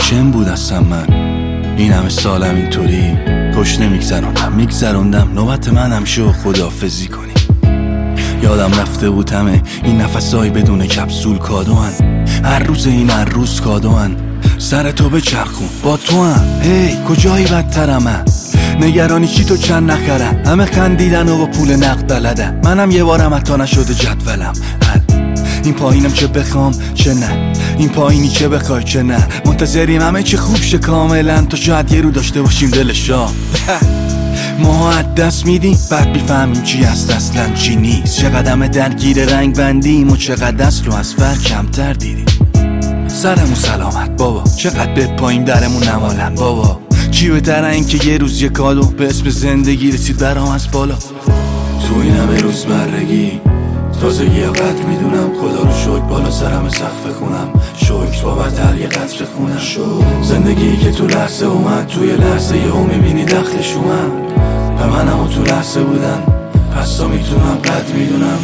چم بود اصلا من این همه سالم اینطوری خوش میگذروندم نوبت منم شو خداحافظی کنی. یادم رفته بود همه این نفسای بدون کپسول کادوان، هر روز این هر روز کادوان، سر تو بچرخون با تو هم. هی کجایی بدترم نگرانی چی تو چند نخرم، همه خندیدن و با پول نقد بلدم، منم یه بارم حتی نشده جدولم. این پایینم چه بخوام چه نه، این پایینی چه بخوای چه نه، منتظریم همه چه خوب شه کاملا تا شاید یه رو داشته باشیم دلشا. ما از دست میدیم بعد بیفهمیم چی هست اصلا چی نیست، چقدر درگیر رنگ بندیم و چقدر اصل و از فرق کمتر دیدیم. سرمون سلامت بابا، چقدر به پاییم درمون نمالن بابا، چی بهتره این که یه روز یه کادو به اسم زندگی رسید برام از بالا. تو این همه روزمرگی تازگی یا قدر میدونم، خدا رو شکر بالا سرم سقف خونم، شکر بابتر یه قطر خونم، زندگی که تو لحظه اومد توی لحظه یه هم میبینی دخلش اومد، و منم و تو لحظه بودن پس تا میتونم قدر میدونم.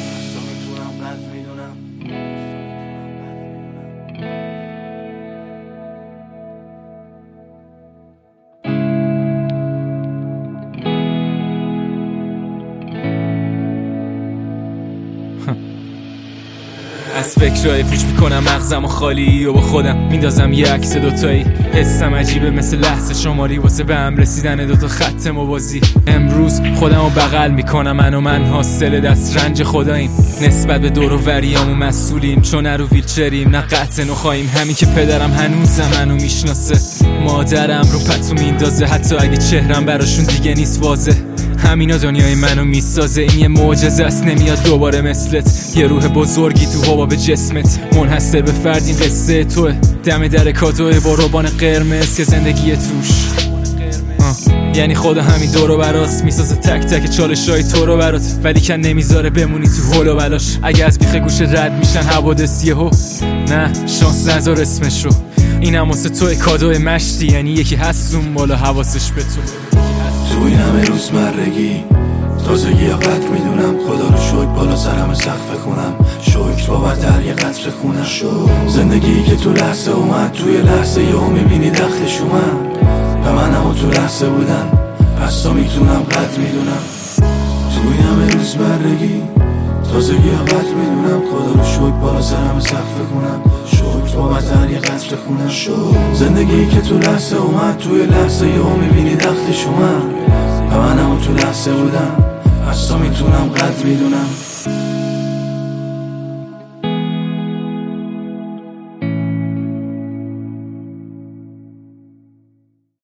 از فکرهای پوچ میکنم مغزم و خالی و با خودم میندازم یه عکس دوتایی، حسم عجیبه مثل لحظه شماری واسه به هم رسیدن دوتا خط موازی. امروز خودم رو بغل میکنم، من حاصل دست رنج خداییم، نسبت به دور و وریامو مسئولیم، چون رو ویلچریم نه قطع نخواهیم، همین که پدرم هنوز منو میشناسه، مادرم رو پتو میندازه حتی اگه چهرم براشون دیگه نیست واضح، همینا دنیای منو میسازه، این یه معجزه است نمیاد دوباره مثلت، یه روح بزرگی تو حباب جسمت، منحصر به فرد این قصه توه، دم در کادوه با روبان قرمز که زندگی توش، یعنی خدا همین دور و براست میسازه تک تک چالشای تو رو برات، ولی کن نمیذاره بمونی تو هول و بلاش، اگه از بیخ گوشه رد میشن حوادث یهو، نه شانس نذار اسمش رو، اینم واسه تو کادو مشتی، یعنی یکی هست اون بالا حواسش به تو. تو این همه روزمرگی تازگی یا قدر میدونم، خدا رو شکر بالا سرم سقف خونم، شکر بابتر یه قطر خونم، زندگی که تو لحظه اومد توی لحظه یهو میبینی دخلش اومد، و منم و تو لحظه بودن پس تا میتونم قدر میدونم. تو این همه روزمرگی تازگی یا قدر میدونم، خدا رو شکر بالا سرم سقف خونم، شکر بابتر یه قطر خونم، زندگی که تو لحظه اومد توی لحظه یهو میبینی دخلش اومد، و منم و تو لحظه بودم پس تا میتونم قدر میدونم.